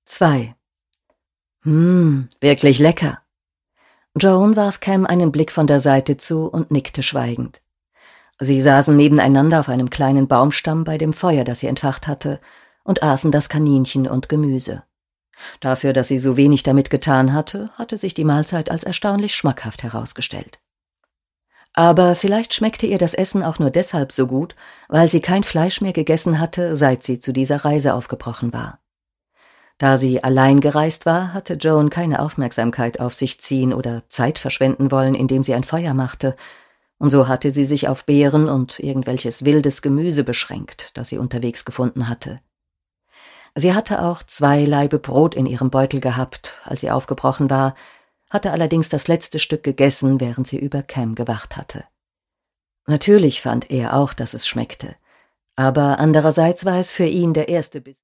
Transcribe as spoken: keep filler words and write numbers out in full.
zwei. Hm, wirklich lecker. Joan warf Cam einen Blick von der Seite zu und nickte schweigend. Sie saßen nebeneinander auf einem kleinen Baumstamm bei dem Feuer, das sie entfacht hatte, und aßen das Kaninchen und Gemüse. Dafür, dass sie so wenig damit getan hatte, hatte sich die Mahlzeit als erstaunlich schmackhaft herausgestellt. Aber vielleicht schmeckte ihr das Essen auch nur deshalb so gut, weil sie kein Fleisch mehr gegessen hatte, seit sie zu dieser Reise aufgebrochen war. Da sie allein gereist war, hatte Joan keine Aufmerksamkeit auf sich ziehen oder Zeit verschwenden wollen, indem sie ein Feuer machte, und so hatte sie sich auf Beeren und irgendwelches wildes Gemüse beschränkt, das sie unterwegs gefunden hatte. Sie hatte auch zwei Laibe Brot in ihrem Beutel gehabt, als sie aufgebrochen war, hatte allerdings das letzte Stück gegessen, während sie über Cam gewacht hatte. Natürlich fand er auch, dass es schmeckte, aber andererseits war es für ihn der erste Biss.